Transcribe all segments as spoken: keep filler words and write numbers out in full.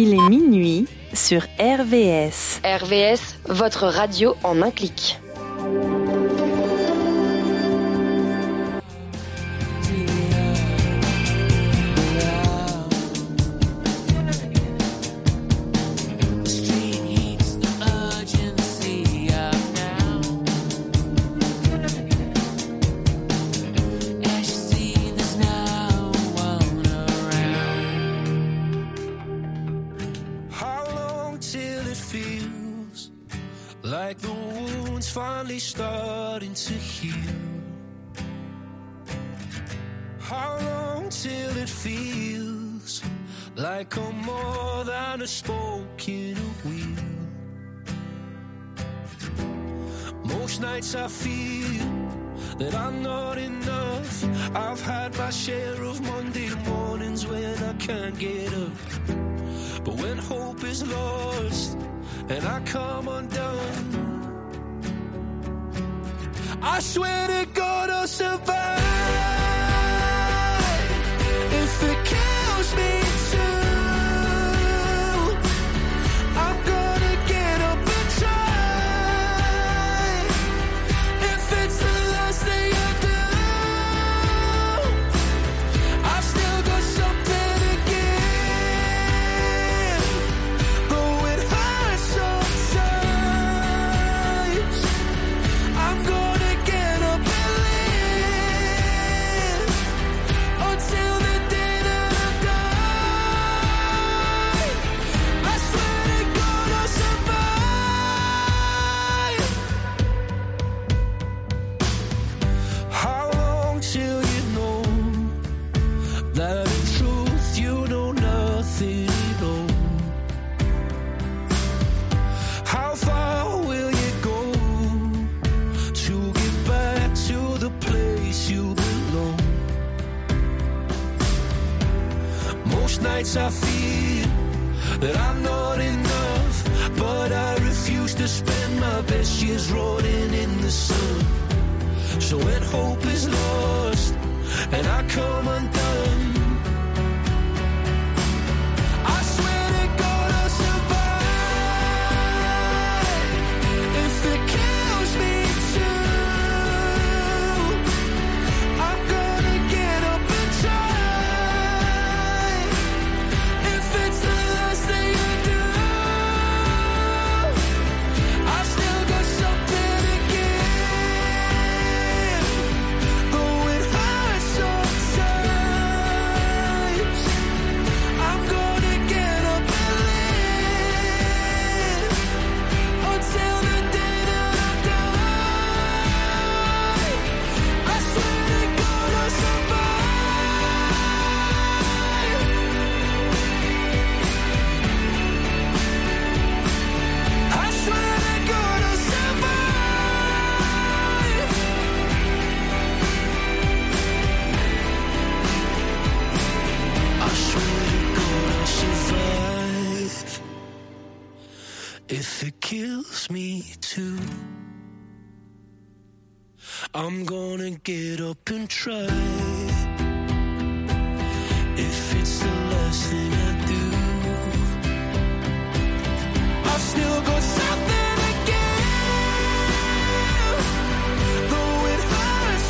Il est minuit sur R V S. R V S, votre radio en un clic. Starting to heal. How long till it feels like I'm more than a spoke in a wheel? Most nights I feel that I'm not enough. I've had my share of Monday mornings when I can't get up. But when hope is lost and I come undone, I swear to God I'll survive. If it kills me too, I'm gonna get up and try. If it's the last thing I do, I've still got something to give. Though it hurts sometimes, I'm gonna I feel that I'm not enough, but I refuse to spend my best years rotting in the sun. So when hope is lost and I come undone, I swear to God I'll survive. If it kills me too, I'm gonna get up and try. If it kills me too, I'm gonna get up and try. If it's the last thing I do, I've still got something to give. Though it hurts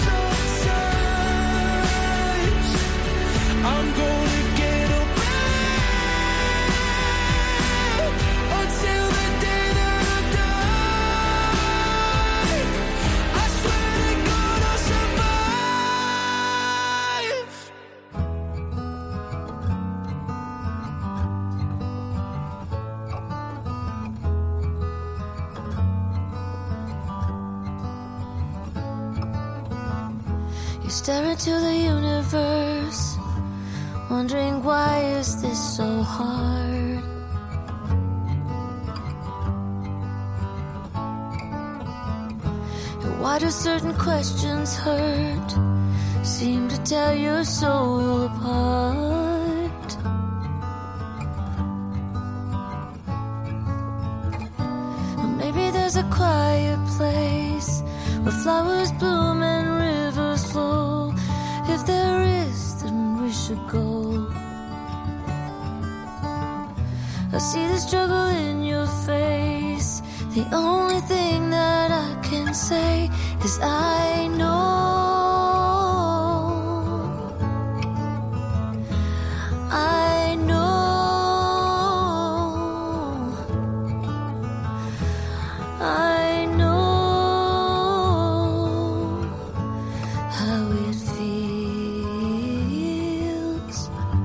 sometimes, I'm gonna get up until the stare into the universe, wondering why is this so hard? And why do certain questions hurt, seem to tear your soul apart? Or maybe there's a quiet place where flowers bloom and rivers flow. If there is, then we should go. I see the struggle in your face. The only thing that I can say is I know. I know. I know how it feels.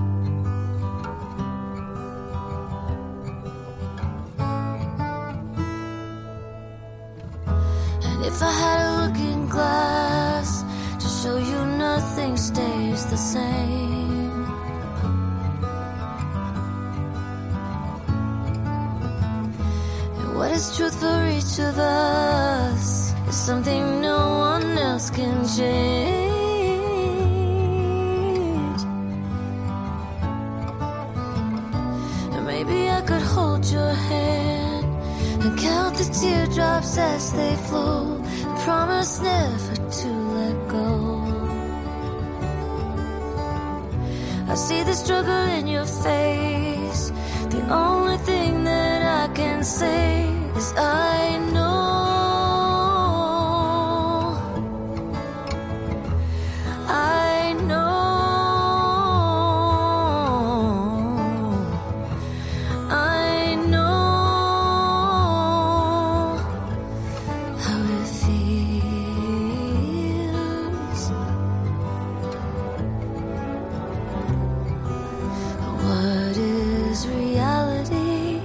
And if I had a looking glass to show you nothing stays the same. What is truth for each of us is something no one else can change. And maybe I could hold your hand and count the teardrops as they flow, and promise never to let go. I see the struggle in your face. The only thing that I can say is I know. I know. I know how it feels. What is reality?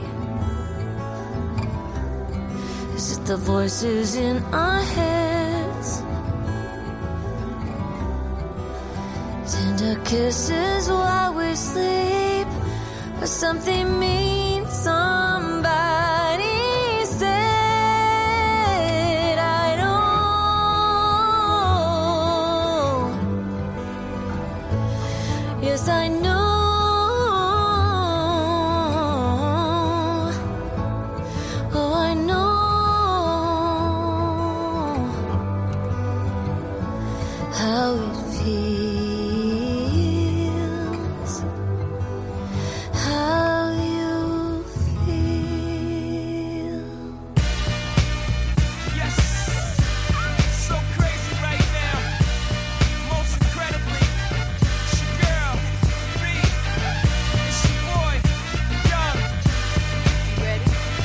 Is it the voices in our heads? Tender kisses while we sleep, or something mean somebody said? I know. Yes, I know. Oh, I know how it feels, how you feel. Yes, so crazy right now. Most incredibly, it's your girl, B. It's your boy, Young. You ready?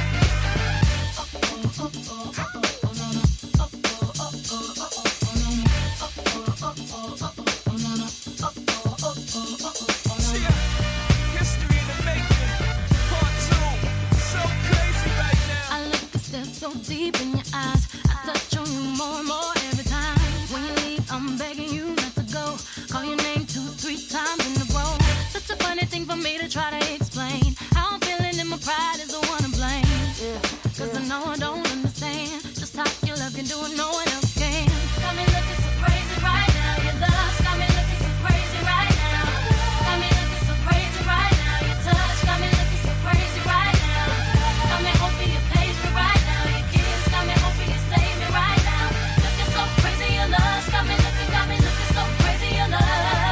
Yeah, history in the making, part two. So crazy right now. I look and stare so deep in your eyes. I touch on you more and more every time. When you leave, I'm begging you not to go. Call your name two, three times in a row. Such a funny thing for me to try to explain. How I'm feeling and my pride is the one to blame. Cause I know I don't understand just how your love can do it, no one else can. Got me looking so crazy right now. Your love's got me looking so crazy right now. Got me looking so crazy right now. Your touch got me looking so crazy right now. Got me hoping you page me right now. Your kiss got me hoping you save me right now. Looking so crazy, your love's got me looking, got me looking so crazy, your love.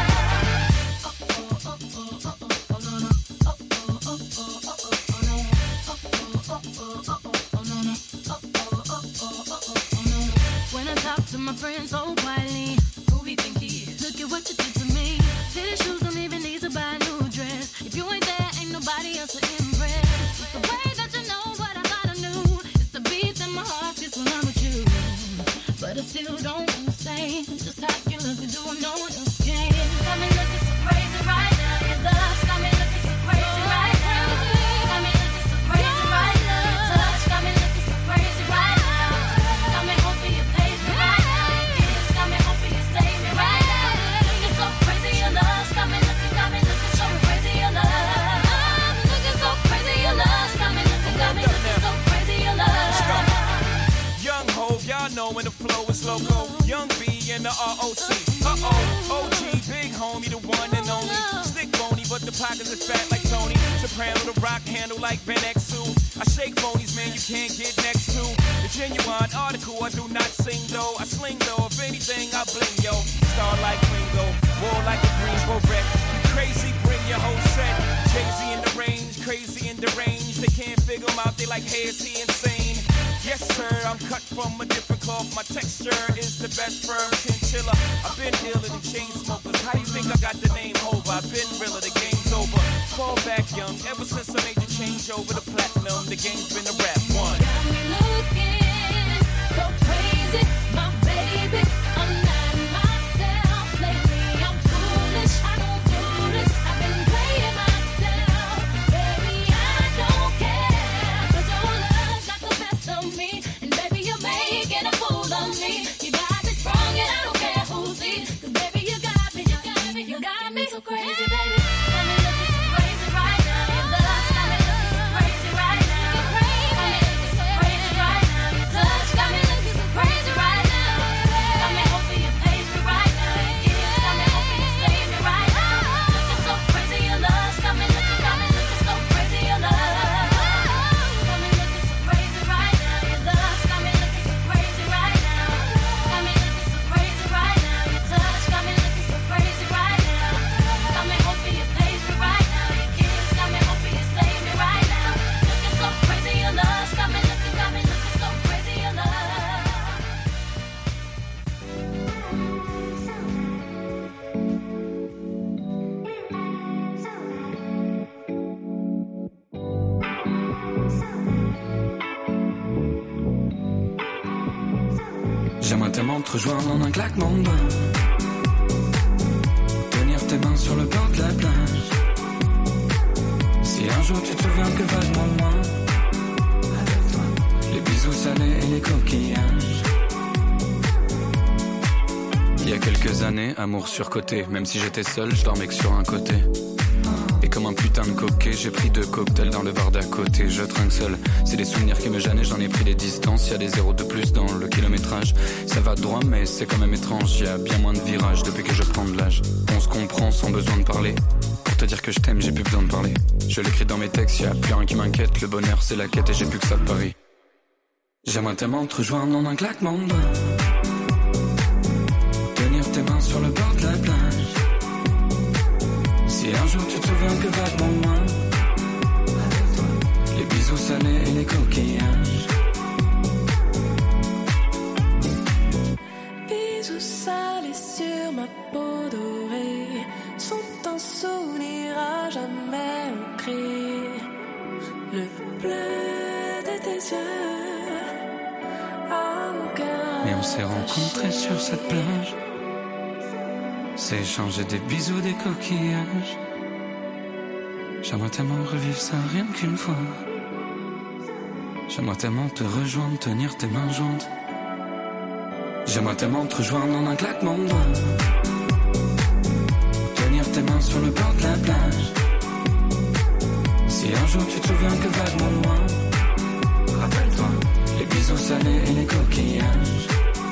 When I talk to my friends so quietly, who we think he is? Look at what you did to me. Fitted shoes don't even need to buy a new dress. If you ain't there, ain't nobody else to impress. It's the way that you know what I thought I knew. It's the beat that my heart gets when I'm with you. But I still don't understand just how you look and do what no one else can. Got me looking so crazy right now. Your love's got me looking so crazy right now. Got me looking so crazy right now. Your touch got me looking so crazy right now. Got me hoping you page me right now. Your kiss got me hoping you save me right now. Looking so crazy, your love's got me looking, got me looking so crazy, your love. I'm looking so crazy, your love's got me looking, got me looking so crazy, your love. Young Hov, y'all know when the flow is loco. Young B and the R O C. Uh-oh, O G, big homie, the one and only. Stick bony, but the pockets are fat like Tony. Soprano, the rock handle like Ben X two. I shake phonies, man, you can't get next to. The genuine article, I do not sing though. I sling though, if anything, I bling, yo. Star like Ringo, war like a Greensboro wreck. Crazy, bring your whole set. Jay-Z in the range, crazy and deranged. They can't figure him out, they like, hey, is he insane? Yes, sir, I'm cut from a different cloth. My texture is the best firm chinchilla. I've been dealing in chain smokers. How you think I got the name over? I've been realer, the game's over. Fall back young, ever since I made the change over the platinum, the game's been a rap one. Got me looking so crazy, my baby. I'm not myself lately. I'm foolish, I don't do this. I've been playing myself, baby. I don't care, 'cause your love got the best of me, and baby you're making a fool of me. You got me strong, and I don't care who sees, 'cause baby you got me, you got me, you got me so crazy, baby. Got me looking so crazy right now. Your love got me looking so crazy right now. Got me looking so crazy right now. Your touch got me looking so crazy right now. Got me hoping you page me right now. Your kiss got me hoping you save me right now. Looking so crazy, your love got me looking, got me looking so crazy, your love. Got me looking so crazy right now. Your love got me looking so crazy right now. Got me looking so crazy right now. Your touch got me looking so crazy right now. Got me hoping you page me right now. Your kiss got me hoping you save me right now. Looking so crazy, your love got me looking, got me looking so crazy, your love. J'aimerais tellement te rejoindre en un claquement de doigts. Tenir tes mains sur le bord de la plage. Si un jour tu te souviens que vaguement de moi, avec toi, les bisous salés et les coquillages. Il y a quelques années, amour surcoté. Même si j'étais seul, je dormais que sur un côté. Et comme un putain de coquet, j'ai pris deux cocktails dans le bar d'à côté. Je trinque seul, c'est des souvenirs qui me gênaient. J'en ai pris des distances, y'a des zéros de plus dans le kilométrage. Ça va droit mais c'est quand même étrange. Y'a bien moins de virages depuis que je prends de l'âge. On se comprend sans besoin de parler. Pour te dire que je t'aime, j'ai plus besoin de parler. Je l'écris dans mes textes, y'a plus rien qui m'inquiète. Le bonheur c'est la quête et j'ai plus que ça de Paris. J'aimerais tellement te rejoindre en un claquement de doigts. Tenir tes mains sur le bord de la plage. Si un jour tu te souviens que vaguement moi, avec toi, les bisous salés et les coquillages. Bisous salés sur ma peau dorée sont un souvenir à jamais ancré. Le bleu de tes yeux à mon cœur. Mais on s'est rencontrés sur cette plage. C'est échanger des bisous, des coquillages. J'aimerais tellement revivre ça rien qu'une fois. J'aimerais tellement te rejoindre, tenir tes mains jointes. J'aimerais tellement te rejoindre en un claquement de doigts. Tenir tes mains sur le bord de la plage. Si un jour tu te souviens que vaguement moi, rappelle-toi, les bisous salés et les coquillages.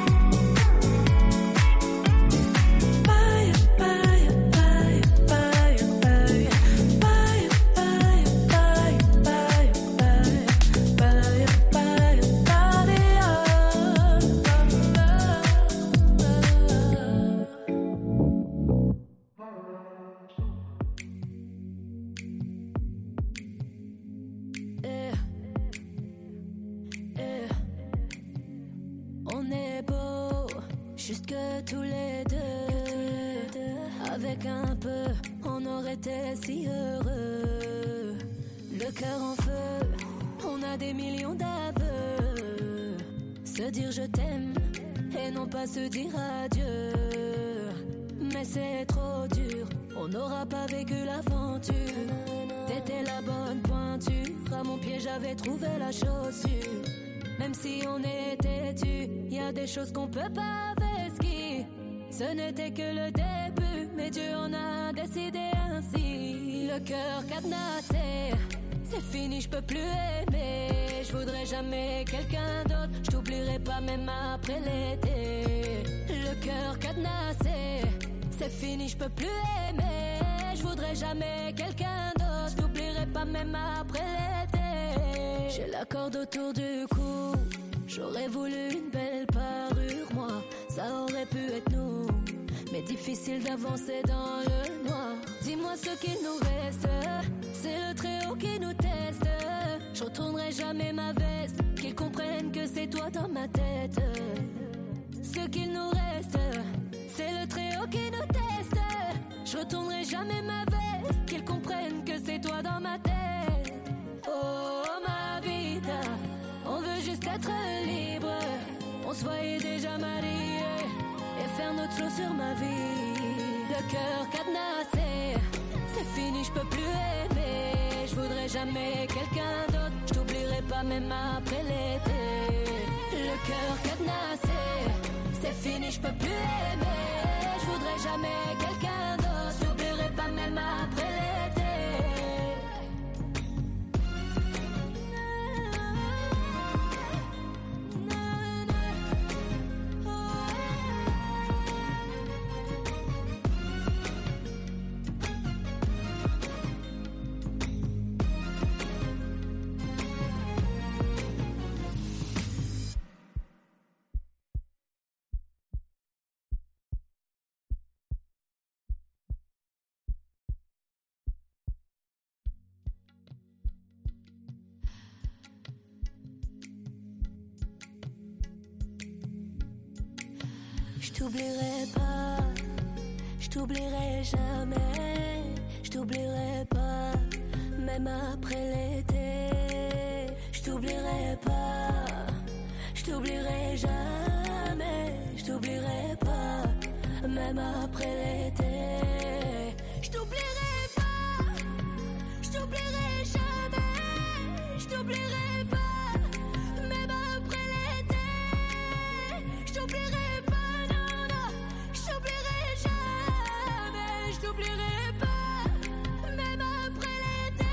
Si heureux, le cœur en feu, on a des millions d'aveux. Se dire je t'aime et non pas se dire adieu. Mais c'est trop dur, on n'aura pas vécu l'aventure. T'étais la bonne pointure, à mon pied j'avais trouvé la chaussure. Même si on est têtu, y a des choses qu'on peut pas vesquer. Ce n'était que le début, mais Dieu en a décidé ainsi. Le cœur cadenassé, c'est fini, je peux plus aimer. Je voudrais jamais quelqu'un d'autre, je t'oublierai pas même après l'été. Le cœur cadenassé, c'est fini, je peux plus aimer. Je voudrais jamais quelqu'un d'autre, je t'oublierai pas même après l'été. J'ai la corde autour du cou, j'aurais voulu une belle parure, moi, ça aurait pu être nous. mais difficile d'avancer dans le noir. Dis-moi ce qu'il nous reste, c'est le Très-Haut qui nous teste. Je retournerai jamais ma veste, qu'ils comprennent que c'est toi dans ma tête. Ce qu'il nous reste, c'est le Très-Haut qui nous teste. Je retournerai jamais ma veste, qu'ils comprennent que c'est toi dans ma tête. Oh ma vida, on veut juste être libre. On se voyait déjà mariés et faire notre show sur ma vie. Le cœur cadenassé, c'est fini, je peux plus aimer. Je voudrais jamais quelqu'un d'autre, je t'oublierai pas même après l'été. Le cœur cadenassé, c'est fini, je peux plus aimer. Je voudrais jamais quelqu'un d'autre, je t'oublierai pas même après l'été. Je t'oublierai pas, je t'oublierai jamais, je t'oublierai pas, même après l'été. Je t'oublierai pas, je t'oublierai jamais, je t'oublierai pas, même après l'été. Je t'oublierai pas, je t'oublierai jamais, je t'oublierai pas, même après l'été. Je t'oublierai pas. Je t'oublierai pas, même après l'été.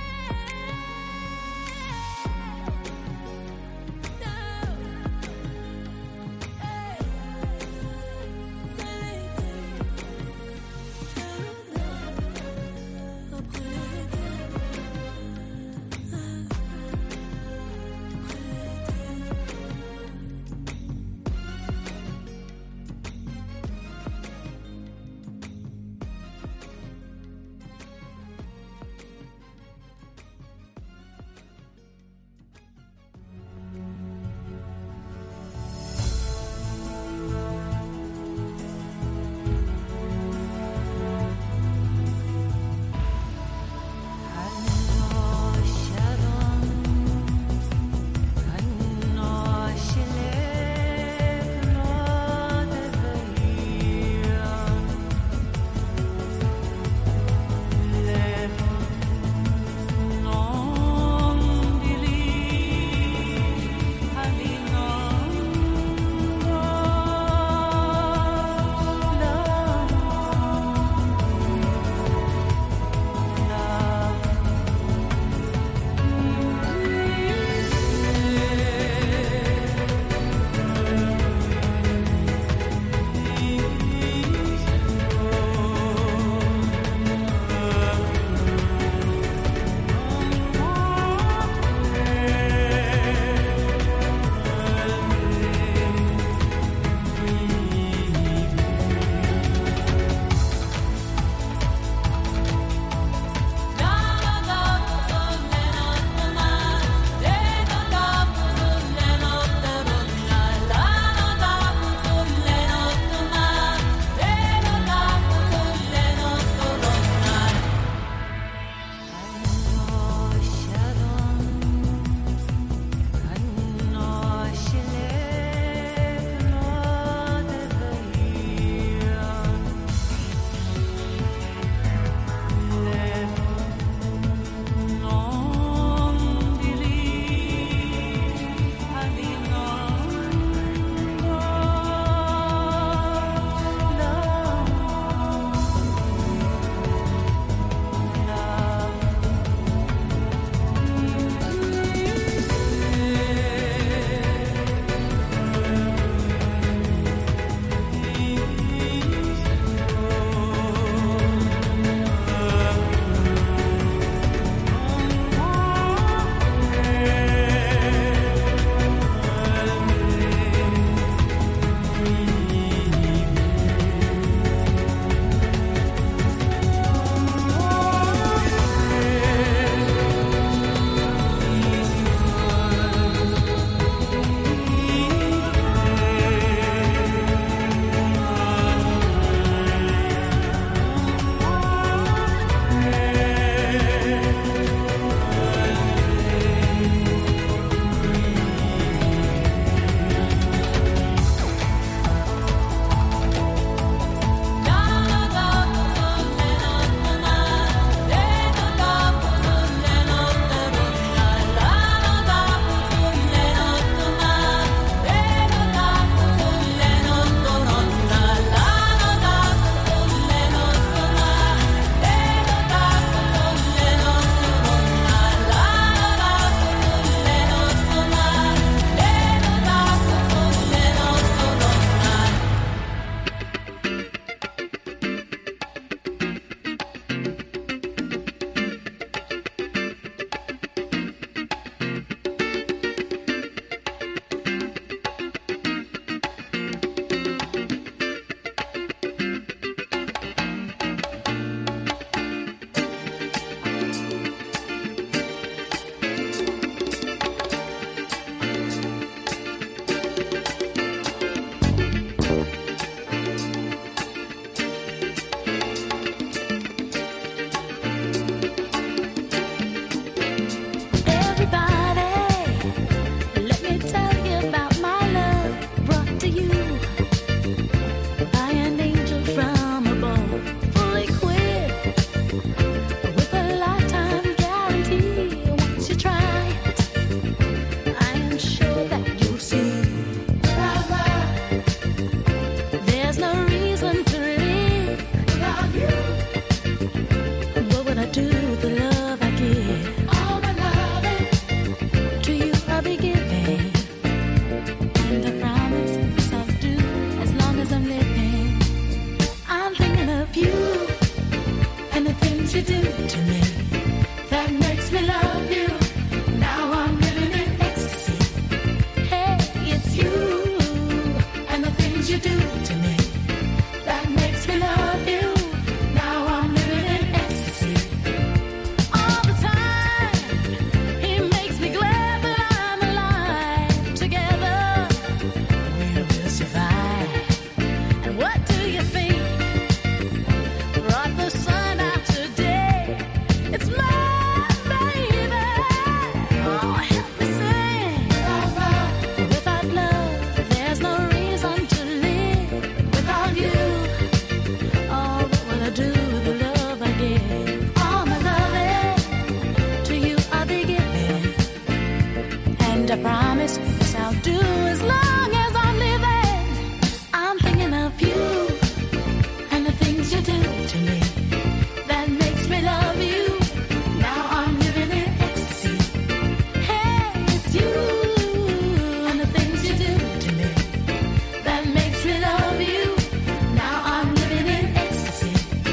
And I promise this I'll do as long as I'm living. I'm thinking of you and the things you do to me that makes me love you. Now I'm living in ecstasy. Hey, it's you and the things you do to me that makes me love you. Now I'm living in ecstasy.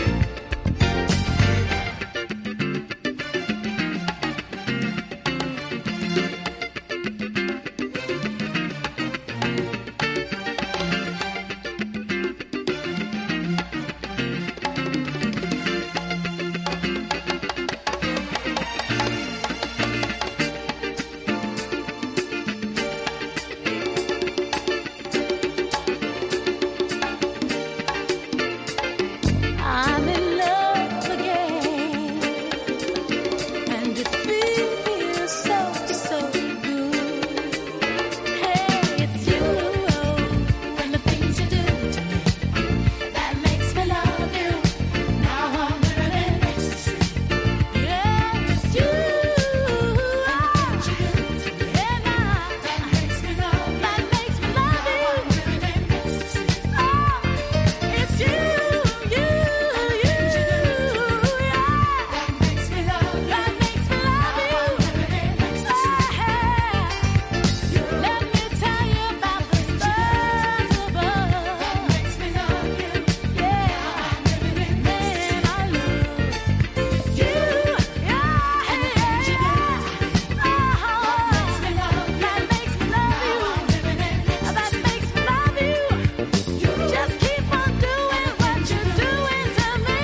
I'm in love again, and it feels so, so good. Hey, it's you and the things you do to me that makes me love you. Now I'm living in ecstasy. Yeah, it's you and the things you do to me that makes me love, that makes me love you. Now I'm living in ecstasy. Oh, it's you. Just keep on doing what you're doing to me.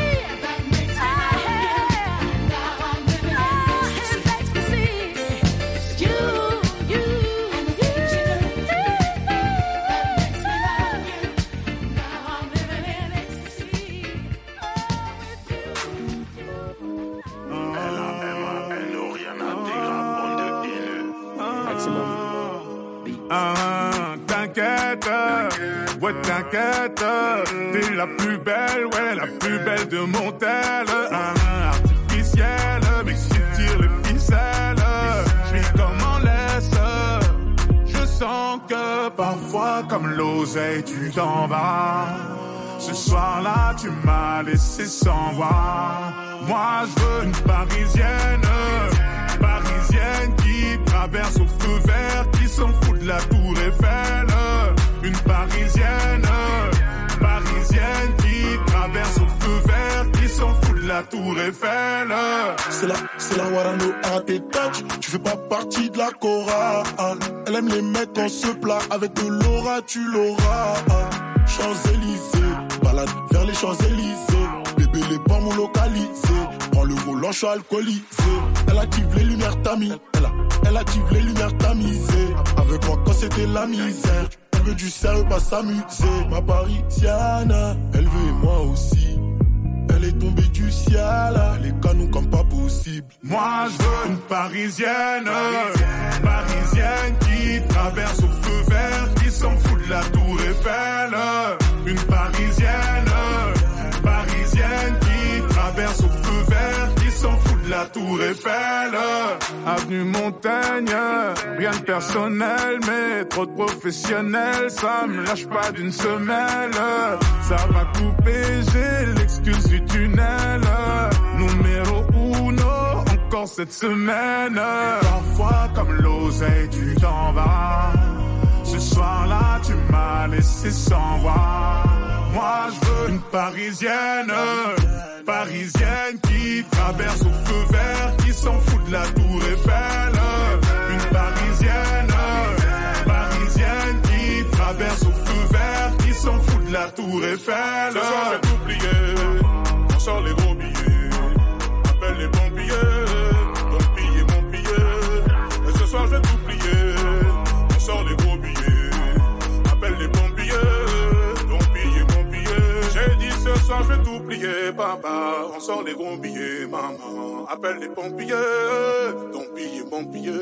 Now I'm living in ecstasy. It's you, you, and the things you do to me that makes me love you. Now I'm living in ecstasy. Ah, t'inquiète, ouais t'inquiète, t'es la plus belle, ouais la plus belle de mon tel. Ah, artificielle, mais si tu tires les ficelles, je vis comme en laisse. Je sens que parfois comme l'oseille tu t'en vas. Ce soir-là tu m'as laissé sans voix. Moi je veux une parisienne, parisienne qui traverse au feu vert, qui s'en fout de la tour Eiffel. Une parisienne, parisienne qui traverse au feu vert, qui s'en fout de la tour Eiffel. C'est la, c'est la Warano à tes touch. Tu fais pas partie de la chorale. Elle aime les mecs en se plat. Avec de l'aura, tu l'auras. Champs-Élysées, balade vers les Champs-Élysées. Bébé, les pommes ont localisé. Prends le volant, je suis alcoolisé. Elle active les lumières tamisées. Elle, a- elle active les lumières tamisées. Avec moi quand c'était la misère. Elle veut du sérieux, pas s'amuser. Ma parisienne, elle veut et moi aussi. Elle est tombée du ciel, les canons comme pas possible. Moi je veux une parisienne, parisienne qui traverse au feu vert, qui s'en fout de la tour Eiffel. Une parisienne, parisienne qui traverse au feu vert, qui s'en fout de la tour Eiffel. Avenue Montaigne, rien de personnel, mais trop de professionnels, ça me lâche pas d'une semelle. Ça va couper, j'ai l'excuse du tunnel. Numéro uno, encore cette semaine. Parfois comme l'oseille, tu t'en vas. Ce soir-là, tu m'as laissé sans voix. Moi, je veux une parisienne, parisienne qui traverse au feu vert, qui s'en fout de la tour Eiffel. Une parisienne, parisienne qui traverse au feu vert, qui s'en fout de la tour Eiffel. Ce soir, je vais t'oublier. On sort les gros billets. Appelle les pompiers. Ton billet, mon billet. Et ce soir, je vais t'oublier. On sort les gros billets. Appelle les pompiers. Ton billet, mon billet. J'ai dit ce soir, je vais t'oublier, papa. On sort les gros billets, maman. Appelle les pompiers. Ton billet, mon billet.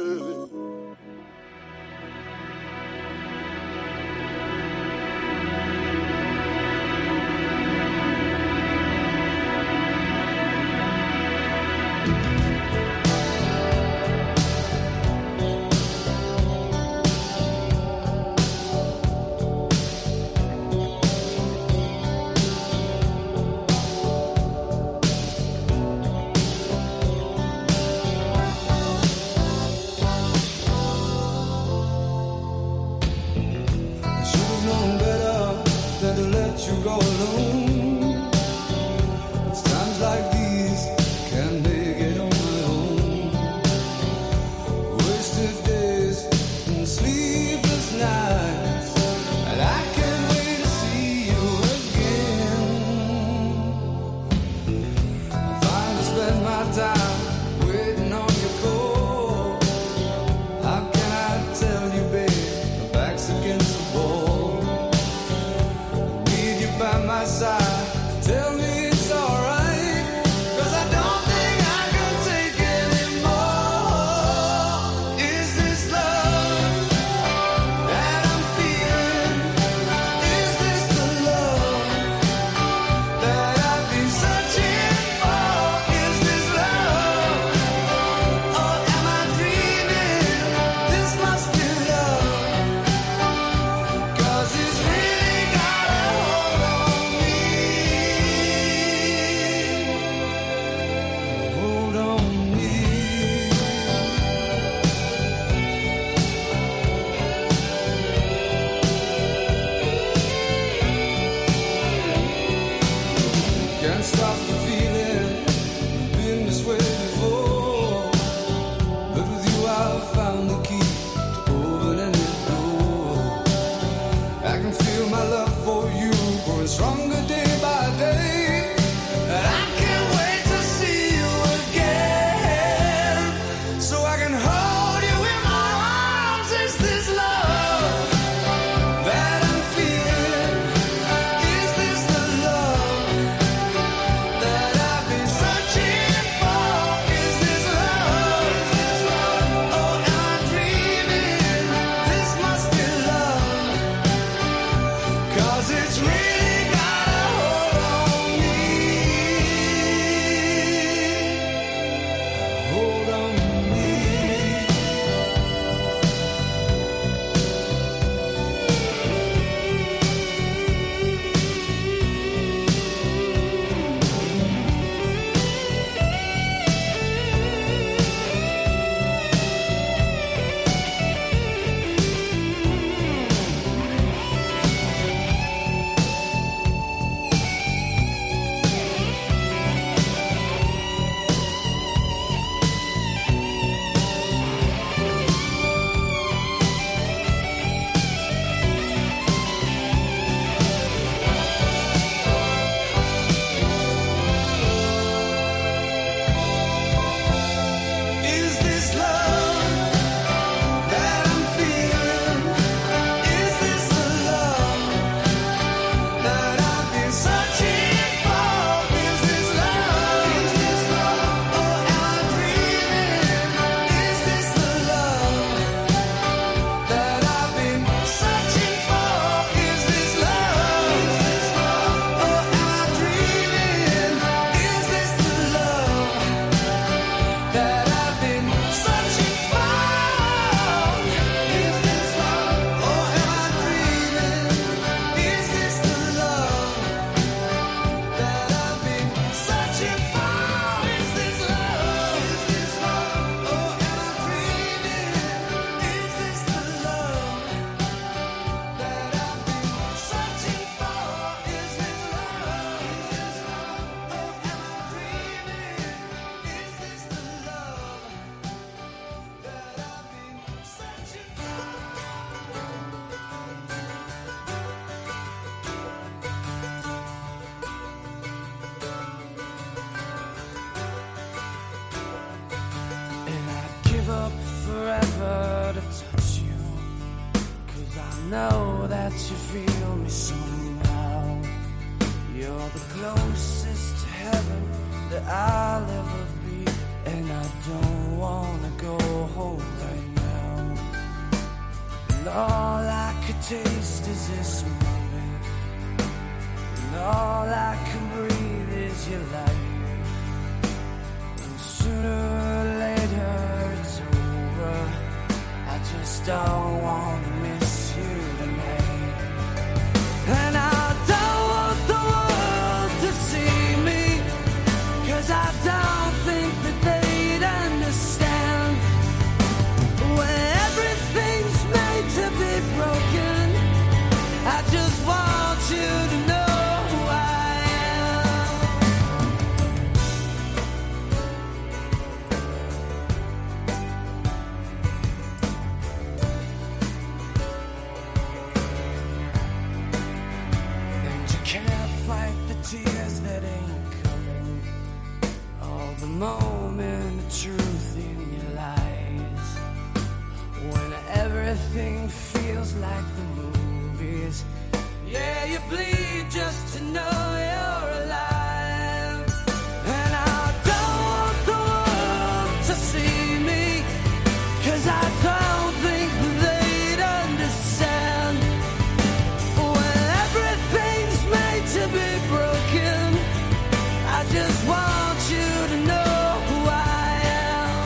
let you go alone. It's times like these can't make it on my own. Wasted days and sleepless nights, and I can't wait to see you again. I finally spend my time waiting on your call. How can I tell you, babe, my back's against the wall. I need you by my side, tell me it's alright, 'cause I don't think I can take anymore. Is this love that I'm feeling? Is this the love that I've been searching for? Is this love, or am I dreaming? This must be love, 'cause it's really got a hold on me. Hold on me. Can't stop the feeling, been this way before, but with you I've found the key to open any door. I can feel my love for you growing stronger day by day, and I can't wait to see you again, so I can hold you in my arms. Is this love that I'm feeling? Is this the love that I've been searching for? Is this love, or am I dreaming? This must be love, 'cause it's really got a hold on me. Hold on me. Is this love that I'm feeling? Is this the love that I've been searching for? Is this love, or am I dreaming? Is this the love that I've been searching for? Is this love, or am I dreaming? Is this the love that I've been searching for? Is this love, or am I dreaming? Is this the love that I've been searching for? Is this love, or am I dreaming? Is this the love that I've been searching for? Is this love, or am I dreaming? Is this the love that I've been searching for? And I'd give up forever to touch you, 'cause I know that you feel me somehow. You're the closest to heaven that I'll ever be, and I don't wanna go home right now. And all I could taste is this moment, and all I can breathe is your light. And sooner or later it's over, I just don't wanna miss you tonight. And I don't want the world to see me, 'cause I don't think that they'd understand. When everything's made to be broken, I just want you to know feels like the movies. Yeah, you bleed just to know you're alive. And I don't want the world to see me, 'cause I don't think they'd understand. When everything's made to be broken, I just want you to know who I am.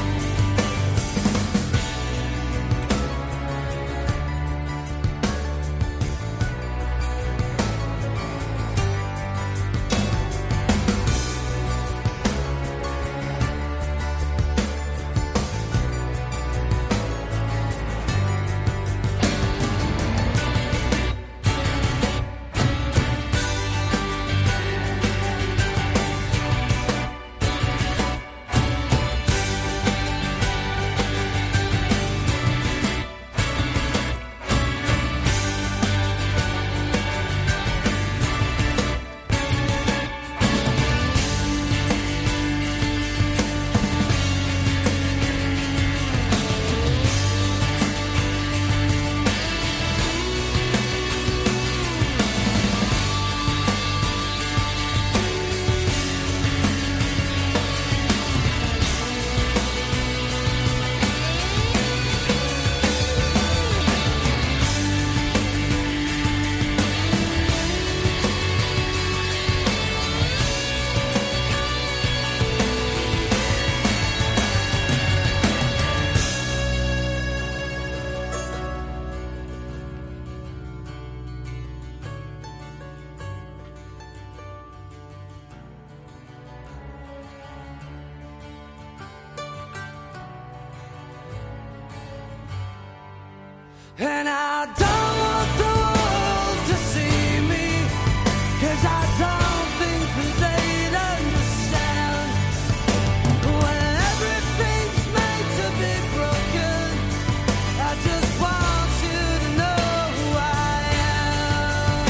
And I don't want the world to see me, 'cause I don't think they'd understand. When everything's made to be broken, I just want you to know who I am.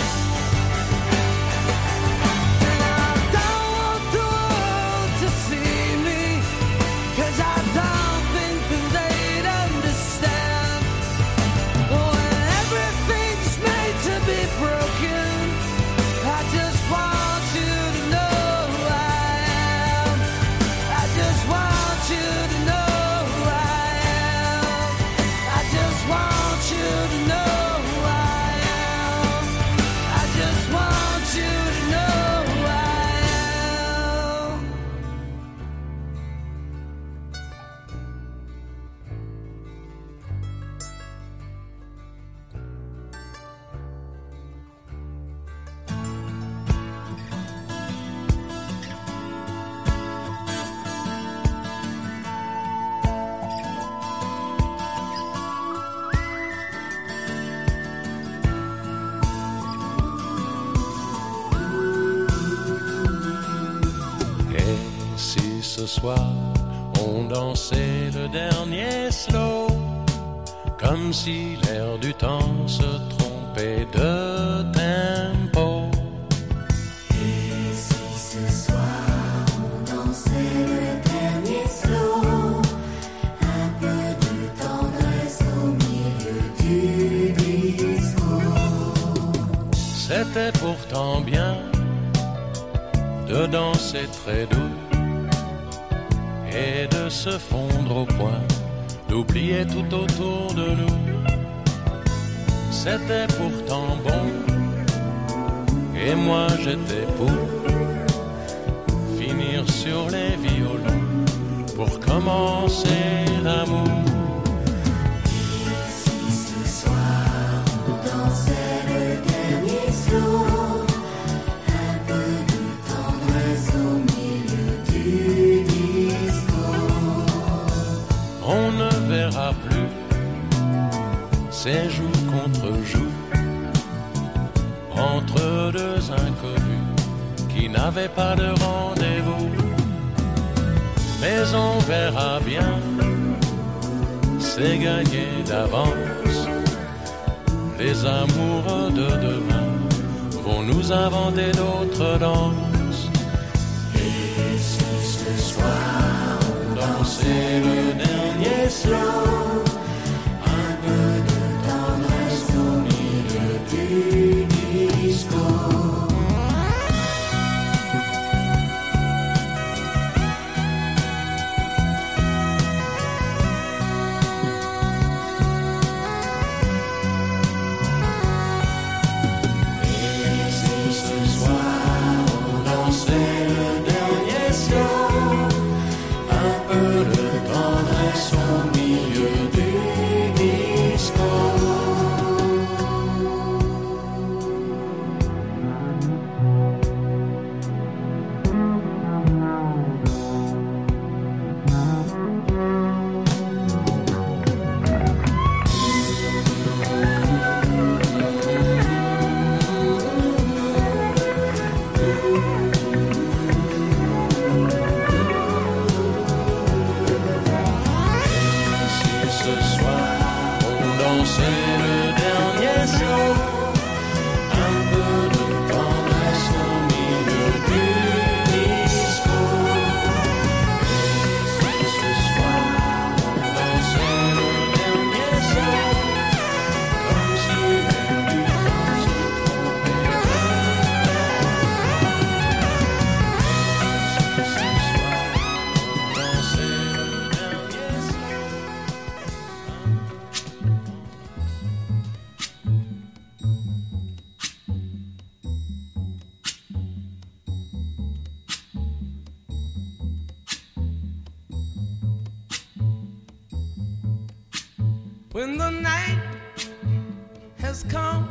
And I don't want the world to see me, 'cause I don't think they'd understand. When everything's made to be broken, I just want you to know who I am. I just want you to know who I am. I just want you to know who I am. I just want you to know who I am. Et si ce soir on dansait le dernier slow, comme si l'air du temps se trompait de tempo. Et si ce soir on dansait le dernier slow, un peu de tendresse au milieu du disco. C'était pourtant bien de danser très doux et de se fondre au point, d'oublier tout autour de nous. C'était pourtant bon, et moi j'étais pour finir sur les violons pour commencer l'amour. Et si ce soir on dansait le dernier slow, un peu de tendresse au milieu du disco. On ne verra plus ces jours contre jours entre deux inconnus qui n'avaient pas de rendez-vous. Mais on verra bien, c'est gagné d'avance. Les amoureux de demain vont nous inventer d'autres danses. Et si ce soir on dansait le dernier slow, un peu de tendresse When the night has come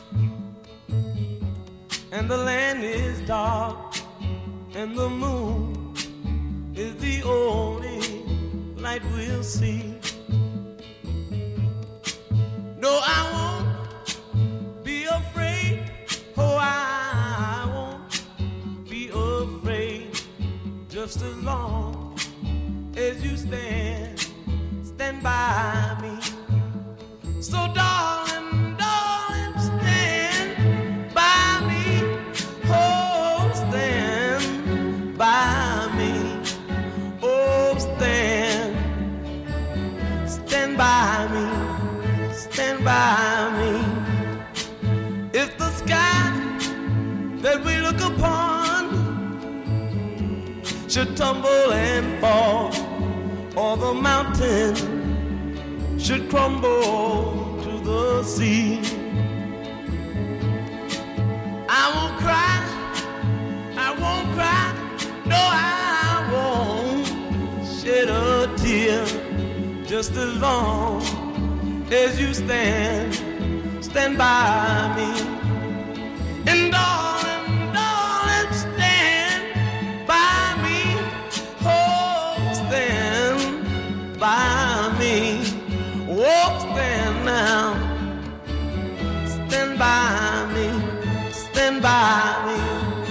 and the land is dark and the moon is the only light we'll see. No, I won't be afraid. Oh, I won't be afraid. Just as long as you stand, stand by me. So darling, darling, stand by me. Oh, stand by me. Oh, stand, stand by me. Stand by me. If the sky that we look upon should tumble and fall, or the mountain should crumble to the sea, I won't cry, I won't cry, no, I won't shed a tear. Just as long as you stand, stand by me. And darling, darling, stand by me. Oh, stand by me. Oh, stand now. Stand by me. Stand by me.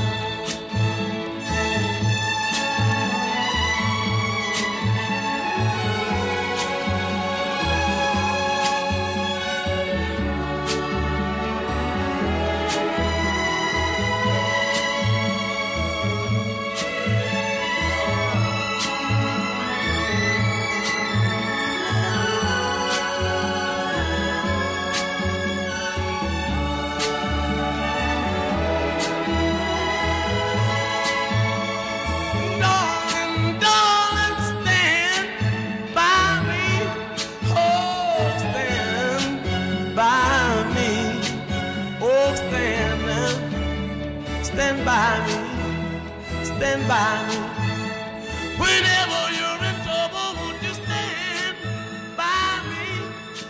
Stand by me, stand by me. Whenever you're in trouble, won't you stand by me?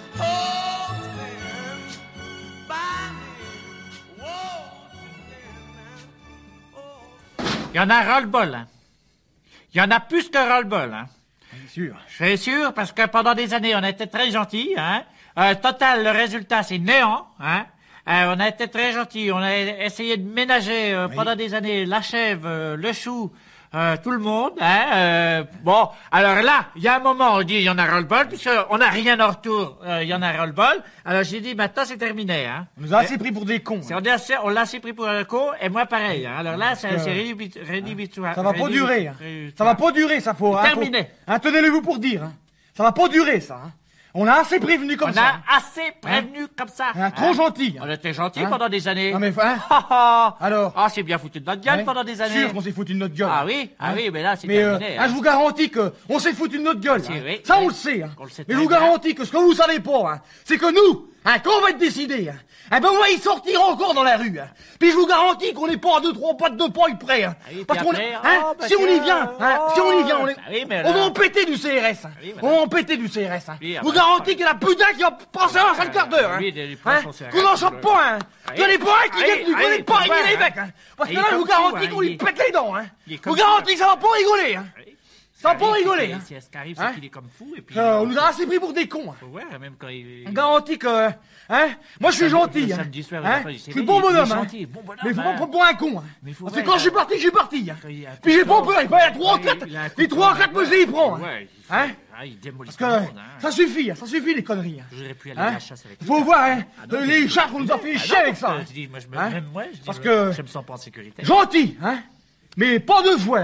Oh, stand by me. Won't you stand now? Il y en a ras-le-bol, hein. Il y en a plus que ras-le-bol, hein. C'est sûr. C'est sûr, parce que pendant des années, on a été très gentils, hein. Euh, total, le résultat, c'est néant, hein. Euh, on a été très gentils, on a essayé de ménager euh, oui. pendant des années la chèvre, euh, le chou, euh, tout le monde. Hein, euh, bon, alors là, il y a un moment, on dit il y en a ras-le-bol, puisqu'on n'a rien en retour, il euh, y en a ras-le-bol. Alors j'ai dit maintenant c'est terminé. Hein. On nous a assez pris pour des cons. Hein. On, assez, on l'a assez pris pour un con, et moi pareil. Hein. Alors là, c'est euh, rédhibitoire. Ça va pas durer. Hein. Ça va pas durer, ça faut. Hein, terminé. Hein, tenez-le-vous pour dire. Hein. Ça va pas durer, ça. Hein. On a assez prévenu comme on ça. On a assez prévenu hein? comme ça. Hein, trop hein? gentil. On était gentils hein? pendant des années. Non mais hein? Alors. Ah, c'est bien foutu de notre gueule ouais? pendant des années. Sûr qu'on s'est foutu de notre gueule. Ah oui, ah hein? oui, mais là c'est mais terminé. Euh, hein? Je vous garantis que on s'est foutu de notre gueule. Si, hein? oui, ça oui. on le sait. Hein? On le sait mais je vous garantis que ce que vous savez pas, hein, c'est que nous, hein, quand on va être décidé, hein, eh ben on va y sortir encore dans la rue. Hein. Puis je vous garantis qu'on n'est pas à deux trois pattes de poil près. Hein. Ah oui, parce qu'on, après, hein, oh, bah si on y vient, hein, oh, si on y vient, on, est, ah oui, on va en péter du C R S. Hein. Ah oui, on va en péter du C R S. Hein. Oui, je vous garantis qu'il y a putain qui va passer un cinq quarts d'heure. Hein. Hein. Qu'on n'en chope pas. Hein. Il y a des points qui viennent du côté de Paris et l'évêque. Hein. Parce que là, je vous garantis qu'on lui pète les dents. Hein. Je vous garantis que ça va pas rigoler. Hein. Ça va pas rigoler. Hein. Ce qui arrive, c'est qu'il est comme fou. Et puis, euh, on nous a assez pris pour des cons. Faut voir, même quand il... On garantit que... Hein, moi, je suis gentil. Hein. Samedi soir, hein. Je suis bon bonhomme. Hein. Bon bonhomme. Mais faut hein. pas prendre pour un con. Hein. Mais faut Parce que voir, quand je suis parti, je suis parti. Hein. Puis j'ai pas peur. Il y a trois ou quatre. Les trois ou quatre mesures, il prend. Hein. Ah, il démolit tout le monde. Ça suffit. Ça suffit, les conneries. J'aurais pu aller à la chasse avec lui. Faut voir, hein. Les chats qu'on nous a fait chier avec ça. Je dis, moi, je me... Même moi, je dis, parce que... je me sens pas en sécurité. Gentil, hein. Mais pas deux fois.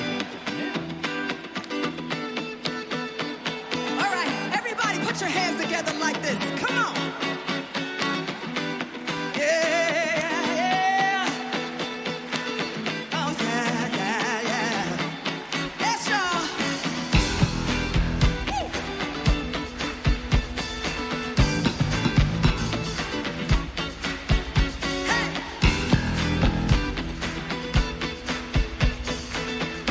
Put your hands together like this. Come on. Yeah, yeah. Oh, yeah, yeah, yeah. Yes, y'all. Woo. Hey.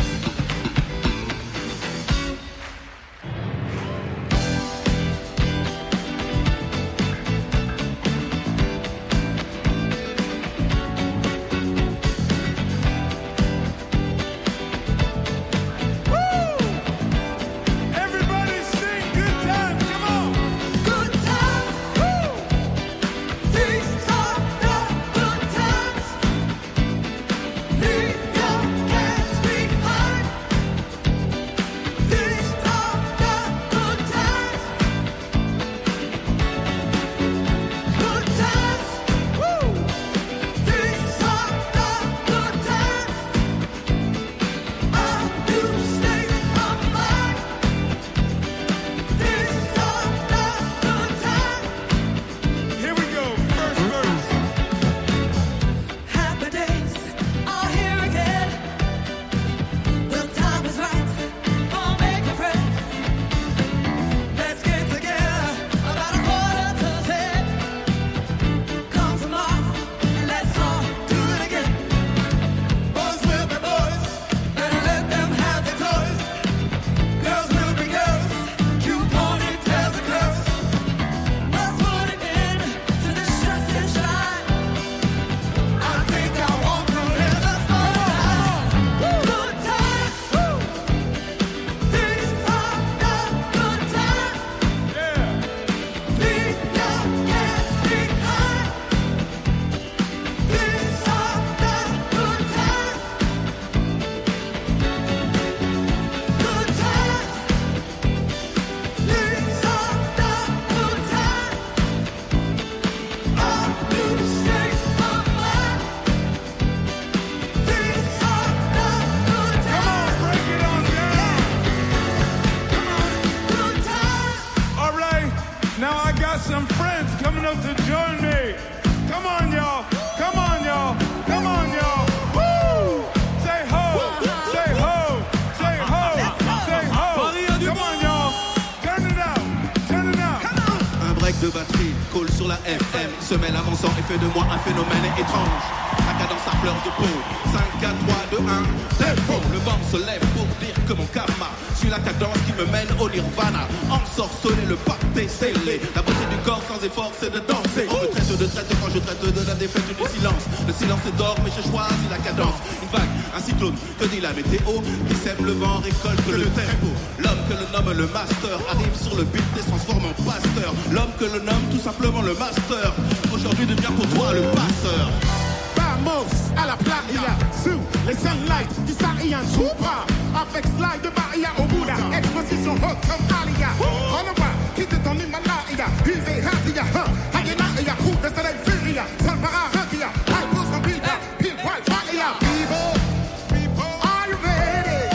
Come on, y'all. Come on, y'all. Come on, y'all. Woo! Say ho. Say ho. Say ho. Say ho. Come on, y'all. Turn it out. Turn it out. Un break de batterie colle sur la F M, se mêle à mon sang et fait de moi un phénomène étrange. La cadence à fleur de peau. cinq, quatre, trois, deux, un, c'est faux. Le vent se lève pour dire que mon karma suit la cadence qui me mène au nirvana. Ensorcelé, le pacte est scellé. La beauté du corps sans effort, c'est de danser. On me traite de traite quand je traite de la défaite du silence. Le silence est d'or, mais j'ai choisi la cadence. Une vague, un cyclone, que dit la météo. Qui sème le vent, récolte le tempo. L'homme que le nomme le master arrive sur le beat et se transforme en pasteur. L'homme que le nomme tout simplement le master aujourd'hui devient pour toi le passeur. Vamos à la playa, sous les sunlights du Saharian Super. Avec slide de Bahia au Bouddha, exposition hot comme Alia. On le voit, quitte ton Himalaya, Huvé, Hadia, Hayena, et Yakou, de soleil Furia, Salpara, Hadia, Haïpo, son Bilba, Pile, Poil, Falia, People, people, are you ready?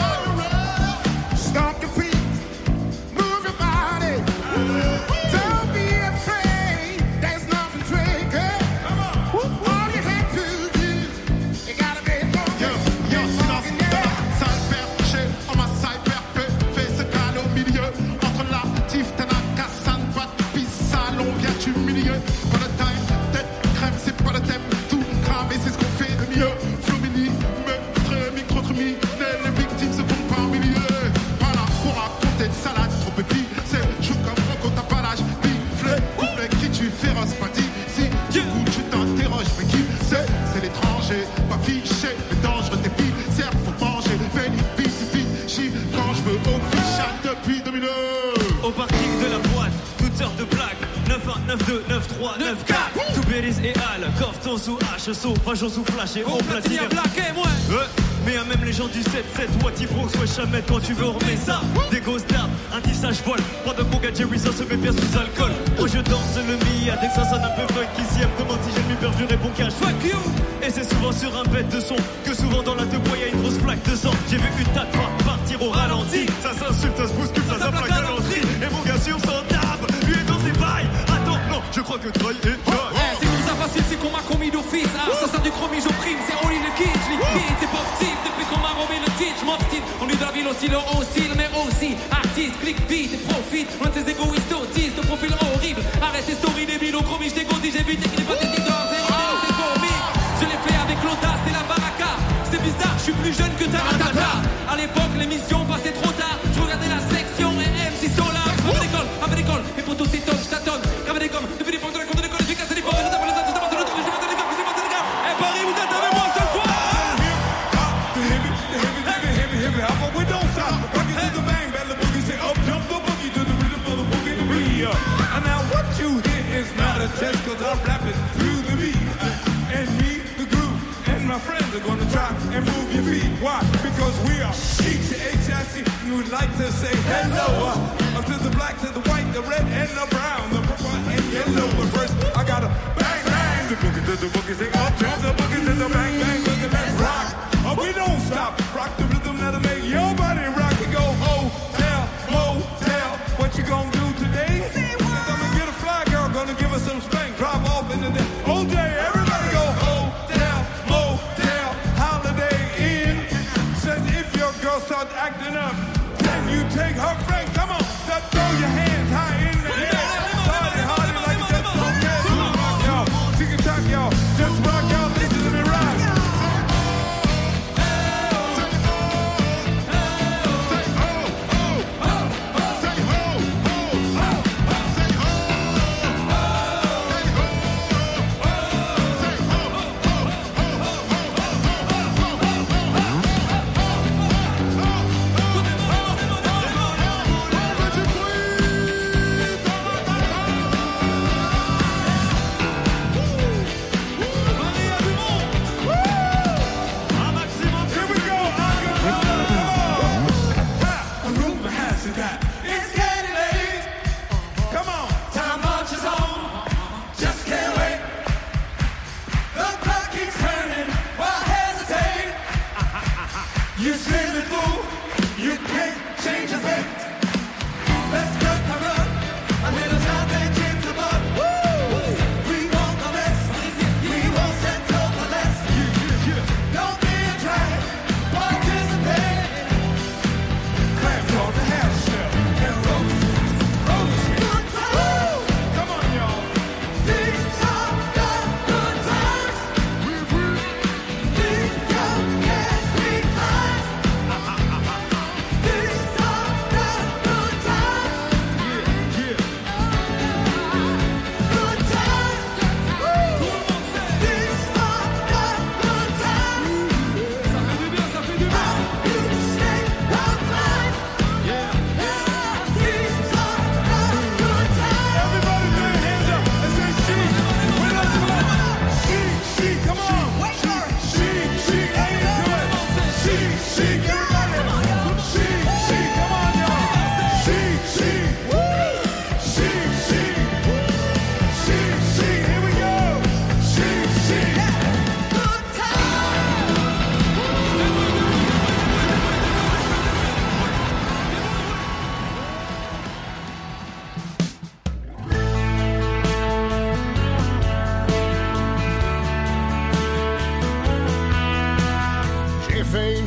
Stomp your feet, move your body. Don't be afraid, there's nothing tricky. All you have to do, you gotta be yo, yo, silence, sale perché, on m'a cyber peu, fait ce calme au milieu, entre la tif, Tanaka, San, Pat, Pissa, l'on vient du milieu, pas le time, tête, crème, c'est pas le thème, tout cramé, c'est ce qu'on fait de mieux, Flomini, meurtre, micro-criminel, les victimes se font par milliers, voilà, pour raconter une salade, trop petit, c'est chaud comme Rocco, t'as pas l'âge, biflé, couplet, qui tu féroce, pas dit, si, du coup, tu t'interroges, mais qui c'est, c'est l'étranger, pas fiché, les dangereux défis, certes, faut manger, fais vite, vite, chie, quand je veux, au fichage depuis deux mille deux. Au parking de la boîte, toutes sortes de plaques. neuf un, neuf deux, neuf trois, neuf quatre. Tout Béris et Al, Corton sous H, Sauvage sous Flash et on platine. Black et moi. Ouais. Mais y'a même les gens du sept sept, Watty Brooks, ouais, jamais quand tu veux, on remet ça. Des ghost d'arbres, un tissage voile. Pendant qu'on gars Jerry se met bien sous alcool. Moi je danse le Mia, dès que ça sonne un peu funky. Si elle me demande si j'ai perdu, je réponds cash. Fuck you! Et c'est souvent sur un bête de son que souvent dans la te bois y'a une grosse plaque de sang. J'ai vu une tête partir au ralenti. Ça s'insulte, ça se bouscule, ça s'appelle la galanterie. Et mon gars sur son table, lui est dans ses bails. Attends, non, je crois que Troy est là. Eh, c'est comme ça facile, c'est qu'on m'a commis d'office. Ah, ça sert du chromie, j'opprime, c'est Oli le kid. Je liquide, c'est pas possible depuis qu'on m'a robbé le titre. Je m'obstine, on est de la ville aussi, le hostile, mais aussi artiste, click beat et profite. Loin de ces égoïstes autistes, de profil horrible. Arrête ces stories débiles, au chromie, je dégourdis, j'ai vu des clips pathétiques dans zéro, c'est comique. Je l'ai fait avec l'audace et la baraka. C'est bizarre, je suis plus jeune que Taratata. À l'époque, l'émission passait trop tard. Je regardais la section et M six Solar. Avec l'école, avec l'école, et pour tous ces tonnes, je tâtonne. Avec des gommes, depuis les fonds de l'école de l'école, j'ai cassé les portes, je tape les autres, je tape les autres, je tape les gars, je tape les gars. Et Paris, vous êtes avec moi ce soir. How about we don't stop? Rock it to the bang, bang the boogie, say up jump the boogie to the rhythm of the boogie to be up. And now what you hear is not a test, cause I'm rapping through the beat. And me, the groove, and my friends are gonna try and move your feet. Why? Because we are H to H I C. We would like to say hello uh, to the black, to the white, the red, and the brown, the purple and yellow. But first, I gotta bang, bang, the boogie to the boogie, say up jump the boogie to the bang, bang, boogie, let's rock. Oh, we don't stop, rock the rhythm that'll make your body rock. We go hotel, motel. What you gonna do today? Cause I'm gonna get a fly girl, gonna give us some spank. Drop off into the O J. Everybody go hotel, motel, holiday inn. Says if your girl starts acting up, then you take her friend. Come on, just throw your hands high in the air. Party hardy like you just don't care. Rock y'all, tick and tock y'all, just rock y'all. Listen to me rock.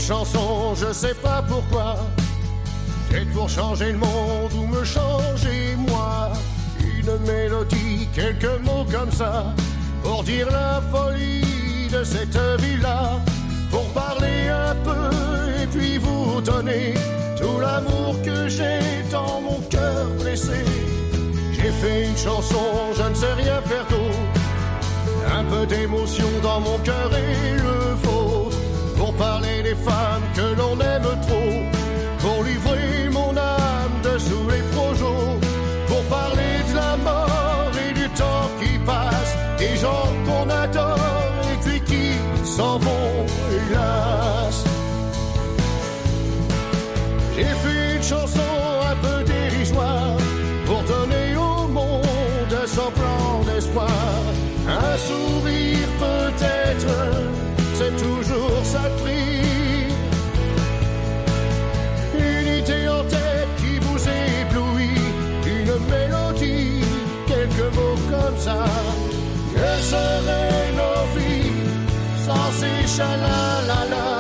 chanson, je sais pas pourquoi. Peut-être pour changer le monde ou me changer moi. Une mélodie, quelques mots comme ça, pour dire la folie de cette vie-là. Pour parler un peu et puis vous donner tout l'amour que j'ai dans mon cœur blessé. J'ai fait une chanson, je ne sais rien faire d'autre. Un peu d'émotion dans mon cœur et le vôtre. Pour parler des femmes que l'on aime trop. Pour livrer mon âme dessous les projos. Pour parler de la mort et du temps qui passe. Des gens qu'on adore et puis qui s'en vont, hélas. J'ai fait une chanson un peu dérisoire pour donner au monde un semblant d'espoir. Un sourire peut-être, c'est toujours ça de prix. Une idée en tête qui vous éblouit. Une mélodie, quelques mots comme ça. Que seraient nos vies sans ces chalalala?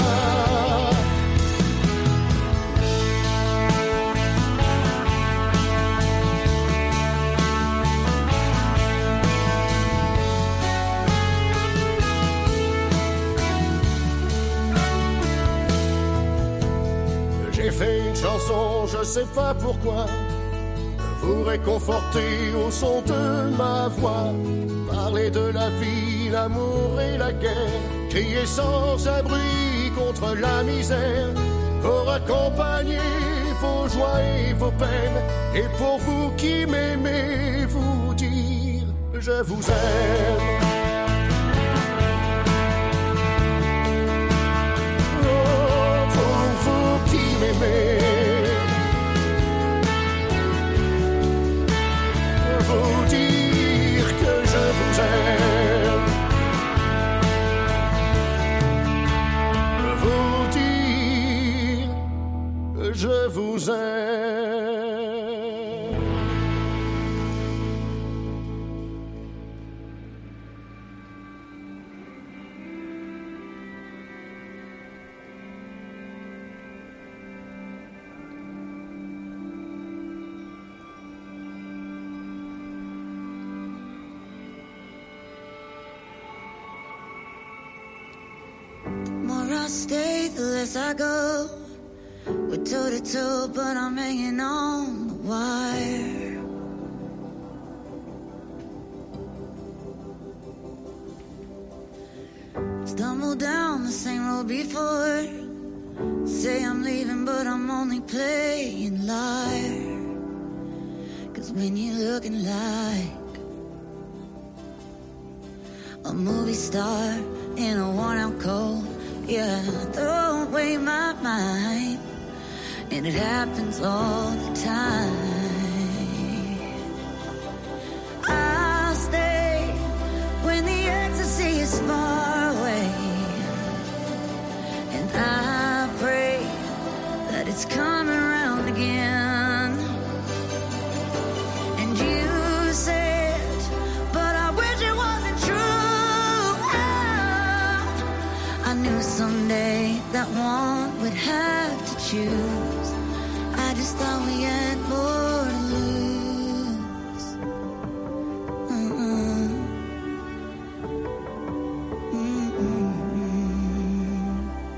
J'ai fait une chanson, je sais pas pourquoi, vous réconforter au son de ma voix. Parler de la vie, l'amour et la guerre. Crier sans abri contre la misère. Pour accompagner vos joies et vos peines. Et pour vous qui m'aimez, vous dire je vous aime. Oh, pour vous qui m'aimez, vous dire que je vous aime. Vous dire que je vous aime. I stay, the less I go. We're toe to toe, but I'm hanging on the wire. Stumble down the same road before. Say I'm leaving, but I'm only playing liar. Cause when you're looking like a movie star in a worn out coat, yeah, throw away my mind, and it happens all the time. I'll stay when the ecstasy is far away, and I pray that it's coming around again. And you said, but I wish it wasn't true. I knew someday that one would have to choose. I just thought we had more to lose. Uh-uh. Mm-mm.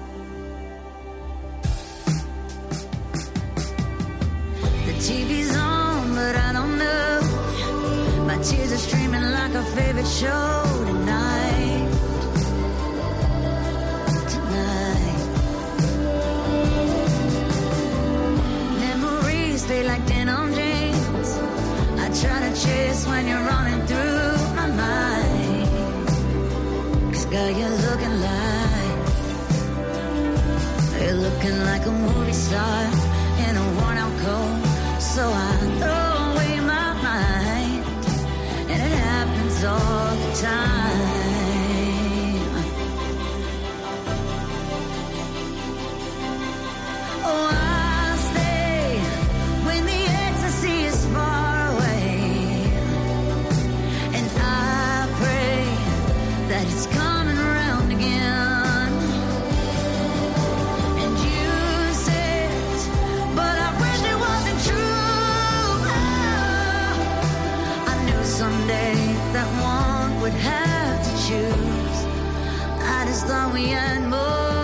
The T V's on, but I don't know. My tears are streaming like our favorite show tonight. Stay like denim jeans. I try to chase when you're running through my mind. Cause girl, you're looking like, you're looking like a movie star in a worn out coat. So I throw away my mind, and it happens all the time. Oh, I that it's coming around again. would have to choose. I just thought we had more.